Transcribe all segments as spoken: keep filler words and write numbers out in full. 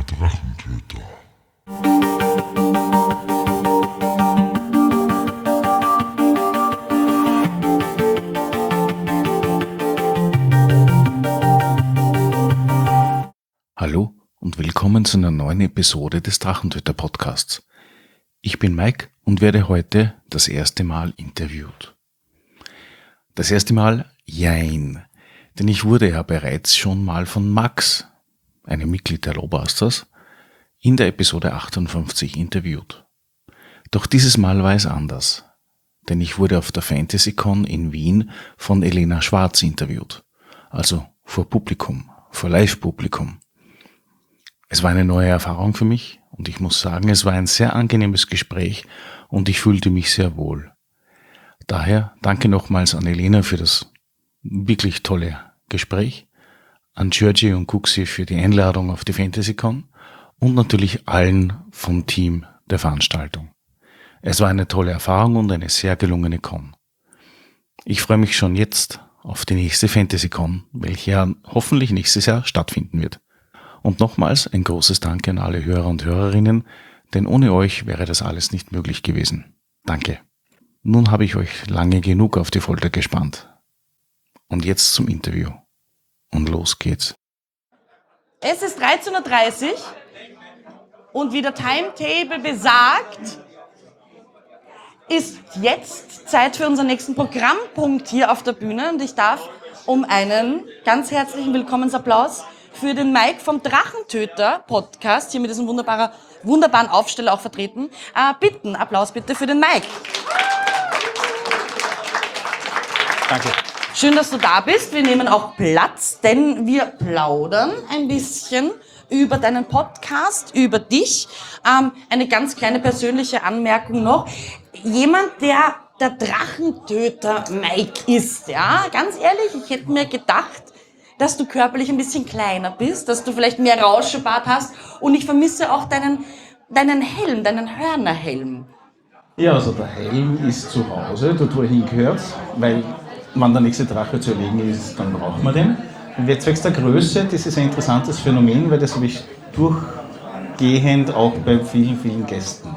Drachentöter. Hallo und willkommen zu einer neuen Episode des Drachentöter Podcasts. Ich bin Mike und werde heute das erste Mal interviewt. Das erste Mal jein, denn ich wurde ja bereits schon mal von Max, einem Mitglied der Lowbusters, in der Episode achtundfünfzig interviewt. Doch dieses Mal war es anders, denn ich wurde auf der FantasyCon in Wien von Elena Schwarz interviewt, also vor Publikum, vor Live-Publikum. Es war eine neue Erfahrung für mich und ich muss sagen, es war ein sehr angenehmes Gespräch und ich fühlte mich sehr wohl. Daher danke nochmals an Elena für das wirklich tolle Gespräch, an Georgie und Kuxi für die Einladung auf die FantasyCon und natürlich allen vom Team der Veranstaltung. Es war eine tolle Erfahrung und eine sehr gelungene Con. Ich freue mich schon jetzt auf die nächste FantasyCon, welche ja hoffentlich nächstes Jahr stattfinden wird. Und nochmals ein großes Danke an alle Hörer und Hörerinnen, denn ohne euch wäre das alles nicht möglich gewesen. Danke. Nun habe ich euch lange genug auf die Folter gespannt. Und jetzt zum Interview. Und los geht's. Es ist dreizehn Uhr dreißig und wie der Timetable besagt, ist jetzt Zeit für unseren nächsten Programmpunkt hier auf der Bühne und ich darf um einen ganz herzlichen Willkommensapplaus für den Mike vom Drachentöter Podcast, hier mit diesem wunderbaren, wunderbaren Aufsteller auch vertreten. Äh, bitten, Applaus bitte für den Mike. Danke. Schön, dass du da bist. Wir nehmen auch Platz, denn wir plaudern ein bisschen über deinen Podcast, über dich. Ähm, eine ganz kleine persönliche Anmerkung noch. Jemand, der der Drachentöter Mike ist, ja, ganz ehrlich, ich hätte mir gedacht, dass du körperlich ein bisschen kleiner bist, dass du vielleicht mehr Rauschebart hast und ich vermisse auch deinen, deinen Helm, deinen Hörnerhelm. Ja, also der Helm ist zu Hause, dort wo er hingehört, weil wenn der nächste Drache zu erlegen ist, dann braucht man den. Und jetzt zwecks der Größe, das ist ein interessantes Phänomen, weil das habe ich durchgehend auch bei vielen, vielen Gästen.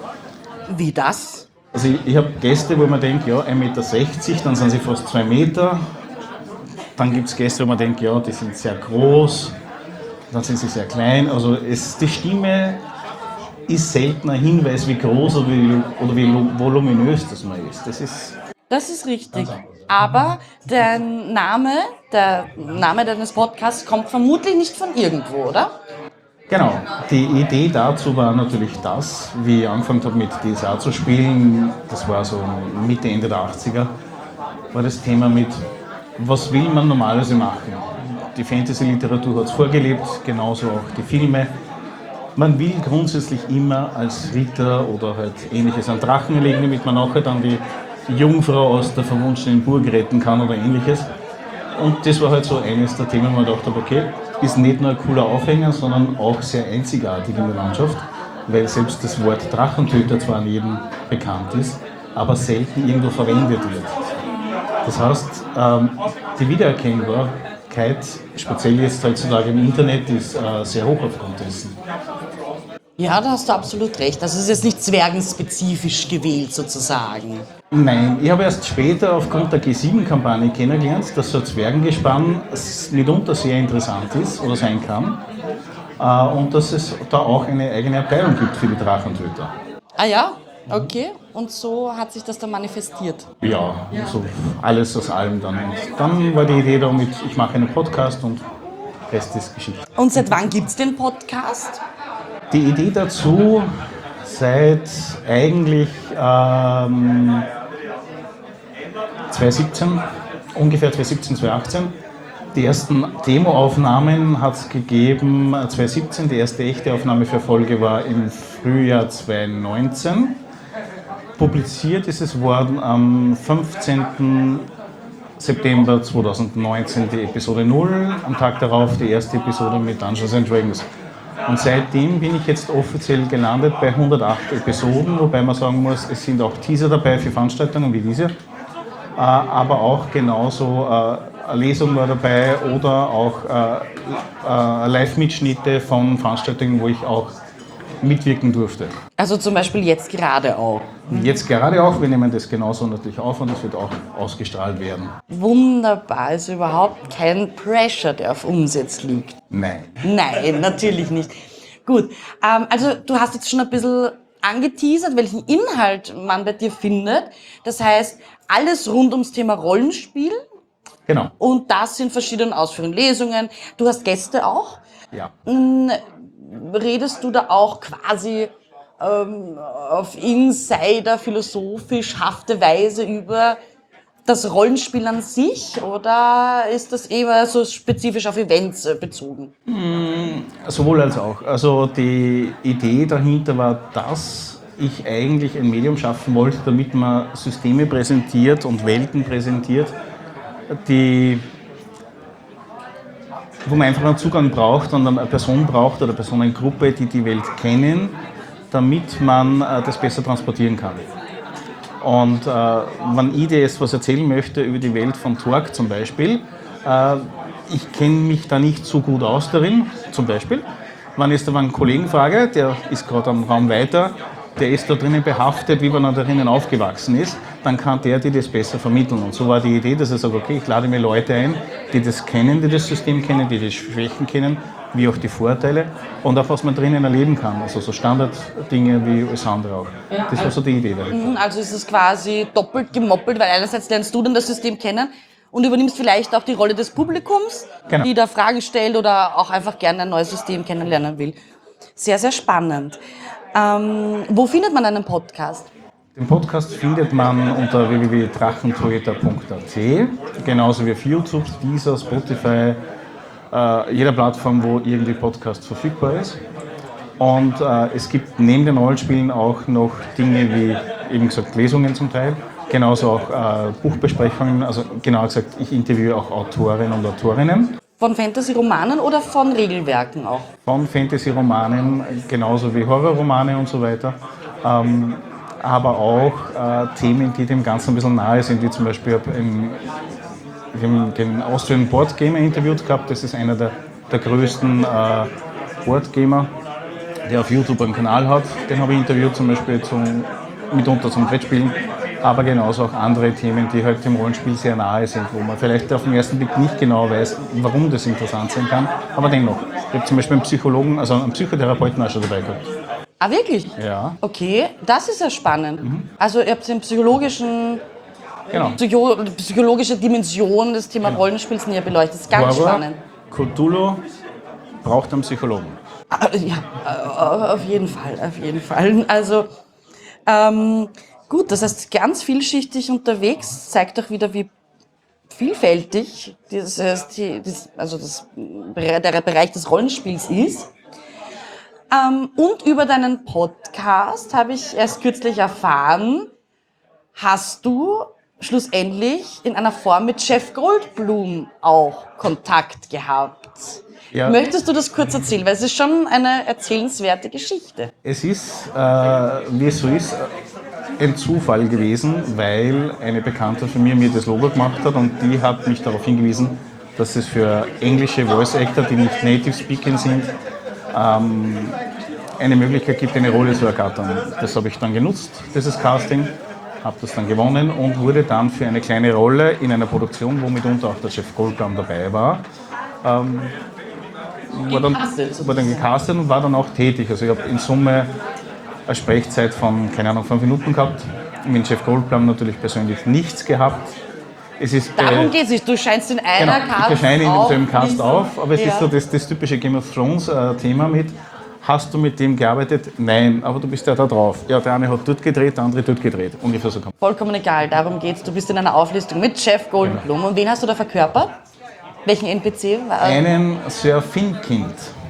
Wie das? Also ich, ich habe Gäste, wo man denkt, ja, ein Meter sechzig, dann sind sie fast zwei Meter. Dann gibt es Gäste, wo man denkt, ja, die sind sehr groß, dann sind sie sehr klein. Also es, die Stimme ist selten ein Hinweis, wie groß oder wie, oder wie voluminös das man ist. Das ist, Das ist richtig. Aber der Name, der Name deines Podcasts kommt vermutlich nicht von irgendwo, oder? genau, die Idee dazu war natürlich das, wie ich angefangen habe mit D S A zu spielen, das war so Mitte, Ende der achtziger, war das Thema mit, was will man normalerweise machen? Die Fantasy-Literatur hat es vorgelebt, genauso auch die Filme. Man will grundsätzlich immer als Ritter oder halt ähnliches an Drachen erlegen, damit man nachher dann die Jungfrau aus der verwunschenen Burg retten kann oder ähnliches. Und das war halt so eines der Themen, wo man gedacht habe, okay, ist nicht nur ein cooler Aufhänger, sondern auch sehr einzigartig in der Landschaft, weil selbst das Wort Drachentöter zwar an jedem bekannt ist, aber selten irgendwo verwendet wird. Das heißt, ähm, die Wiedererkennbarkeit, speziell jetzt heutzutage im Internet, ist äh, sehr hoch aufgrund dessen. Ja, da hast du absolut recht. Also es ist jetzt nicht zwergenspezifisch gewählt sozusagen. Nein, ich habe erst später aufgrund der G sieben Kampagne kennengelernt, dass so ein Zwergengespann mitunter sehr interessant ist oder sein kann äh, und dass es da auch eine eigene Abteilung gibt für die Drachentöter. Ah ja? Okay. Und so hat sich das dann manifestiert. Ja, so alles aus allem dann. Und dann war die Idee damit, ich mache einen Podcast und Rest ist Geschichte. Und seit wann gibt es den Podcast? Die Idee dazu seit eigentlich ähm, zwanzig siebzehn, ungefähr zwanzig siebzehn, zwanzig achtzehn. Die ersten Demoaufnahmen hat es gegeben zwanzig siebzehn, die erste echte Aufnahme für Folge war im Frühjahr zwanzig neunzehn. Publiziert ist es worden am fünfzehnten September zweitausendneunzehn die Episode null, am Tag darauf die erste Episode mit Dungeons and Dragons. Und seitdem bin ich jetzt offiziell gelandet bei hundertacht Episoden, wobei man sagen muss, es sind auch Teaser dabei für Veranstaltungen wie diese, aber auch genauso eine Lesung war dabei oder auch äh, äh, Live-Mitschnitte von Veranstaltungen, wo ich auch mitwirken durfte. Also zum Beispiel jetzt gerade auch. Jetzt gerade auch, wir nehmen das genauso natürlich auf und das wird auch ausgestrahlt werden. Wunderbar, also überhaupt kein Pressure, der auf uns jetzt liegt. Nein. Nein, natürlich nicht. Gut, ähm, also du hast jetzt schon ein bisschen angeteasert, welchen Inhalt man bei dir findet. Das heißt, alles rund ums Thema Rollenspiel Genau. und das in verschiedenen Ausführungen, Lesungen. Du hast Gäste auch. Ja. Redest du da auch quasi ähm, auf Insider, philosophisch hafte Weise über das Rollenspiel an sich oder ist das eher so spezifisch auf Events äh, bezogen? Sowohl als auch. Also die Idee dahinter war, dass ich eigentlich ein Medium schaffen wollte, damit man Systeme präsentiert und Welten präsentiert, die, wo man einfach einen Zugang braucht und eine Person braucht oder eine Personengruppe, die die Welt kennen, damit man äh, das besser transportieren kann. Und äh, wenn ich dir jetzt was erzählen möchte über die Welt von Torg zum Beispiel, äh, ich kenne mich da nicht so gut aus darin, zum Beispiel. Wenn ich jetzt aber einen Kollegen frage, der ist gerade am Raum weiter, der ist da drinnen behaftet, wie wenn er da drinnen aufgewachsen ist, dann kann der dir das besser vermitteln. Und so war die Idee, dass ich sage, okay, ich lade mir Leute ein, die das kennen, die das System kennen, die die Schwächen kennen, wie auch die Vorteile und auch was man drinnen erleben kann. Also so Standarddinge wie alles andere auch. Das war so die Idee dahinter. Also ist es quasi doppelt gemoppelt, weil einerseits lernst du dann das System kennen und übernimmst vielleicht auch die Rolle des Publikums, Genau. die da Fragen stellt oder auch einfach gerne ein neues System kennenlernen will. Sehr, sehr spannend. Ähm, wo findet man einen Podcast? Den Podcast findet man unter w w w punkt drachentöter punkt a t, genauso wie auf YouTube, Deezer, Spotify, äh, jeder Plattform, wo irgendwie Podcast verfügbar ist. Und äh, es gibt neben den Rollenspielen auch noch Dinge wie, eben gesagt, Lesungen zum Teil, genauso auch äh, Buchbesprechungen, also genauer gesagt, ich interviewe auch Autorinnen und Autorinnen. Von Fantasy-Romanen oder von Regelwerken auch? Von Fantasy-Romanen, genauso wie Horrorromane und so weiter. Ähm, aber auch äh, Themen, die dem Ganzen ein bisschen nahe sind, wie zum Beispiel im, wir haben den Austrian Board Gamer interviewt gehabt. Das ist einer der, der größten äh, Board Gamer, der auf YouTube einen Kanal hat. Den habe ich interviewt, zum Beispiel zum, mitunter zum Brettspielen. Aber genauso auch andere Themen, die halt dem Rollenspiel sehr nahe sind, wo man vielleicht auf den ersten Blick nicht genau weiß, warum das interessant sein kann. Aber dennoch. Ich habe zum Beispiel einen Psychologen, also einen Psychotherapeuten auch schon dabei gehabt. Ah, wirklich? Ja. Okay, das ist ja spannend. Also ihr habt den psychologischen, Genau. Psycho, psychologische Dimension des Thema Rollenspiels näher beleuchtet. Das ist ganz Horror, spannend. Cthulhu braucht einen Psychologen. Ah, ja, äh, auf jeden Fall, auf jeden Fall. Also, ähm, gut, das heißt, ganz vielschichtig unterwegs, zeigt auch wieder, wie vielfältig dieses, die, das, also das, der Bereich des Rollenspiels ist. Ähm, und über deinen Podcast habe ich erst kürzlich erfahren, hast du schlussendlich in einer Form mit Jeff Goldblum auch Kontakt gehabt. Ja. Möchtest du das kurz erzählen? Weil es ist schon eine erzählenswerte Geschichte. Es ist, äh, wie es so ist, ein Zufall gewesen, weil eine Bekannte von mir mir das Logo gemacht hat und die hat mich darauf hingewiesen, dass es für englische Voice Actor, die nicht Native Speaking sind, ähm, eine Möglichkeit gibt, eine Rolle zu ergattern. Das habe ich dann genutzt, dieses Casting, habe das dann gewonnen und wurde dann für eine kleine Rolle in einer Produktion, wo mitunter auch der Jeff Goldblum dabei war, ähm, war, dann, war dann gecastet und war dann auch tätig. Also ich habe in Summe eine Sprechzeit von, keine Ahnung, fünf Minuten gehabt. Mit Jeff Goldblum natürlich persönlich nichts gehabt. Es ist, Darum äh, geht es nicht. Du scheinst in einer genau, Cast ich erscheine in auf, demselben Cast nicht so- auf, aber es Ja. ist so das, das typische Game of Thrones äh, Thema mit, hast du mit dem gearbeitet? Nein, aber du bist ja da drauf. Ja, der eine hat dort gedreht, der andere dort gedreht. Ungefähr so kommt. Vollkommen egal, darum geht's. Du bist in einer Auflistung mit Jeff Goldblum. Und wen hast du da verkörpert? Welchen N P C? war- Einen Sir Finkind,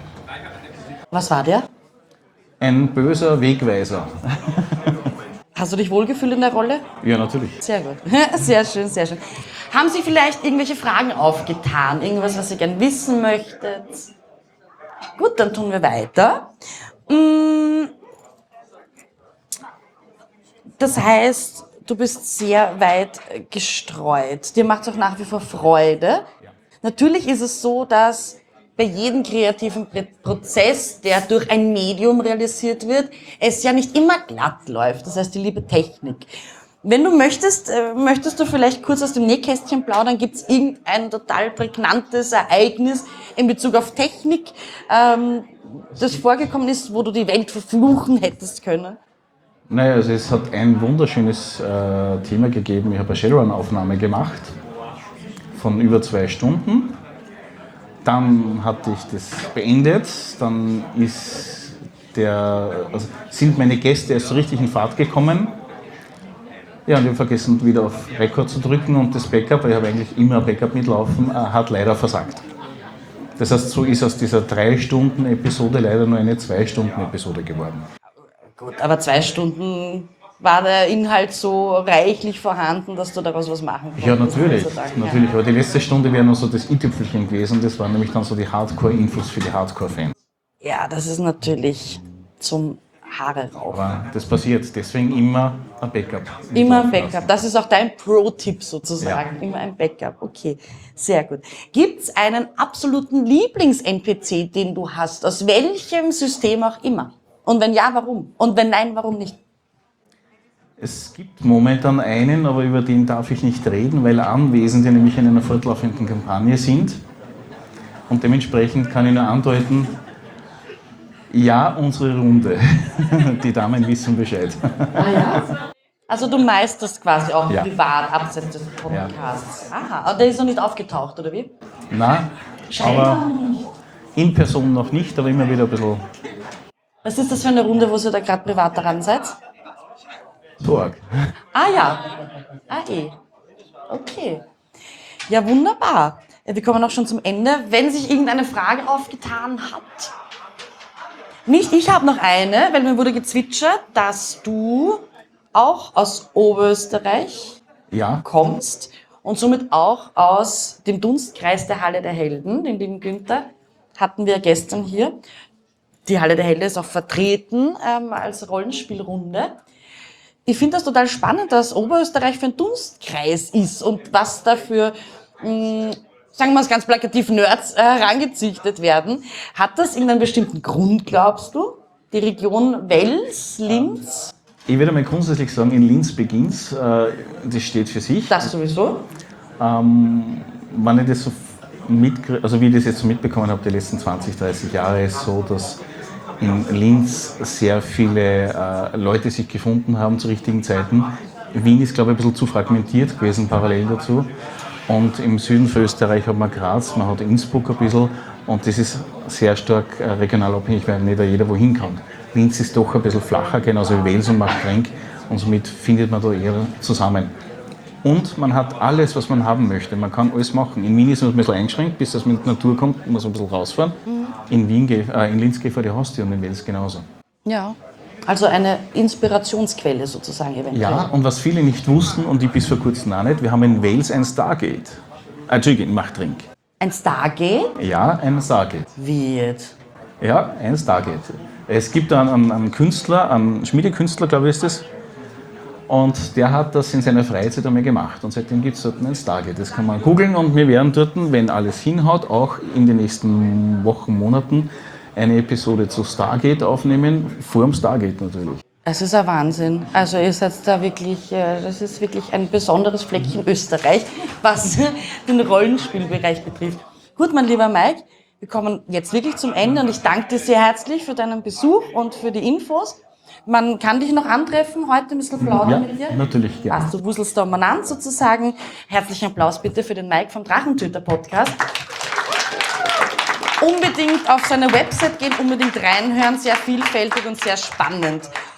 Was war der? ein böser Wegweiser. Hast du dich wohlgefühlt in der Rolle? Ja, natürlich. Sehr gut. Sehr schön, sehr schön. Haben Sie vielleicht irgendwelche Fragen aufgetan? Irgendwas, was Sie gern wissen möchtet? Gut, dann tun wir weiter. Mm, Das heißt, du bist sehr weit gestreut. Dir macht es auch nach wie vor Freude. Natürlich ist es so, dass bei jedem kreativen Prozess, der durch ein Medium realisiert wird, es ja nicht immer glatt läuft. Das heißt, die liebe Technik. Wenn du möchtest, möchtest du vielleicht kurz aus dem Nähkästchen plaudern, gibt es irgendein total prägnantes Ereignis in Bezug auf Technik, ähm, das vorgekommen ist, wo du die Welt verfluchen hättest können? Naja, also es hat ein wunderschönes äh, Thema gegeben. Ich habe eine Shadowrun-Aufnahme gemacht von über zwei Stunden. Dann hatte ich das beendet. Dann ist der, also sind meine Gäste erst so richtig in Fahrt gekommen. Ja, und ich habe vergessen, wieder auf Record zu drücken und das Backup, weil ich habe eigentlich immer ein Backup mitlaufen, hat leider versagt. Das heißt, so ist aus dieser drei Stunden Episode leider nur eine zwei Stunden Episode geworden. Gut, aber zwei Stunden war der Inhalt so reichlich vorhanden, dass du daraus was machen konntest? Ja, natürlich. natürlich. Aber die letzte Stunde wäre noch so das i-Tüpfelchen gewesen. Das waren nämlich dann so die Hardcore-Infos für die Hardcore-Fans. Ja, das ist natürlich zum Haare raufen. Aber das passiert. Deswegen immer ein Backup. Immer ein Backup. Das ist auch dein Pro-Tipp sozusagen. Ja. Immer ein Backup. Okay, sehr gut. Gibt es einen absoluten Lieblings-N P C, den du hast? Aus welchem System auch immer? Und wenn ja, warum? Und wenn nein, warum nicht? Es gibt momentan einen, aber über den darf ich nicht reden, weil Anwesende nämlich in einer fortlaufenden Kampagne sind. Und dementsprechend kann ich nur andeuten, ja, unsere Runde. Die Damen wissen Bescheid. Ah ja? Also du meisterst quasi auch ja. privat abseits des Podcasts. Ja. Aha, aber der ist noch nicht aufgetaucht, oder wie? Nein, aber in Person noch nicht, aber immer wieder ein bisschen. Was ist das für eine Runde, wo ihr da gerade privat daran seid? Torg. Ah ja, ah eh. Okay. Ja, wunderbar. Wir kommen auch schon zum Ende. Wenn sich irgendeine Frage aufgetan hat. Nicht, ich habe noch eine, weil mir wurde gezwitschert, dass du auch aus Oberösterreich ja. kommst und somit auch aus dem Dunstkreis der Halle der Helden, den lieben Günther, hatten wir gestern hier. Die Halle der Helden ist auch vertreten ähm, als Rollenspielrunde. Ich finde das total spannend, dass Oberösterreich für ein Dunstkreis ist und was dafür, mh, sagen wir es ganz plakativ, Nerds äh, herangezüchtet werden. Hat das irgendeinen bestimmten Grund, glaubst du? Die Region Wels, Linz? Ich würde mal grundsätzlich sagen, in Linz beginnt's. Äh, das steht für sich. Das sowieso. Ähm, wenn ich das so mit, also wie ich das jetzt so mitbekommen habe, die letzten zwanzig, dreißig Jahre, ist so, dass in Linz sehr viele äh, Leute sich gefunden haben zu richtigen Zeiten. Wien ist, glaube ich, ein bisschen zu fragmentiert gewesen parallel dazu. Und im Süden von Österreich hat man Graz, man hat Innsbruck ein bisschen. Und das ist sehr stark äh, regional abhängig, weil nicht jeder wohin kann. Linz ist doch ein bisschen flacher, genauso wie Wels und Machtrenk. Und somit findet man da eher zusammen. Und man hat alles, was man haben möchte. Man kann alles machen. In Wien ist man ein bisschen eingeschränkt, bis das mit der Natur kommt, muss man ein bisschen rausfahren. Mhm. In, Wien, äh, in Linz geht vor die Haustür und in Wels genauso. Ja, also eine Inspirationsquelle sozusagen eventuell. Ja, und was viele nicht wussten und ich bis vor kurzem auch nicht, wir haben in Wales ein Stargate. Äh, Entschuldigung, in Machtrenk. Ein Stargate? Ja, ein Stargate. Wie jetzt? Ja, ein Stargate. Es gibt einen, einen, einen Künstler, einen Schmiedekünstler, glaube ich ist das. Und der hat das in seiner Freizeit einmal gemacht. Und seitdem gibt es dort ein Stargate. Das kann man googeln und wir werden dort, wenn alles hinhaut, auch in den nächsten Wochen, Monaten eine Episode zu Stargate aufnehmen, vor dem Stargate natürlich. Es ist ein Wahnsinn. Also ihr seid da wirklich, das ist wirklich ein besonderes Fleckchen Österreich, was den Rollenspielbereich betrifft. Gut, mein lieber Mike, wir kommen jetzt wirklich zum Ende und ich danke dir sehr herzlich für deinen Besuch und für die Infos. Man kann dich noch antreffen, heute ein bisschen plaudern ja, mit dir. Natürlich, gerne. Also, du wuselst da umeinander sozusagen. Herzlichen Applaus bitte für den Mike vom Drachentöter-Podcast. Unbedingt auf seine Website gehen, unbedingt reinhören, sehr vielfältig und sehr spannend.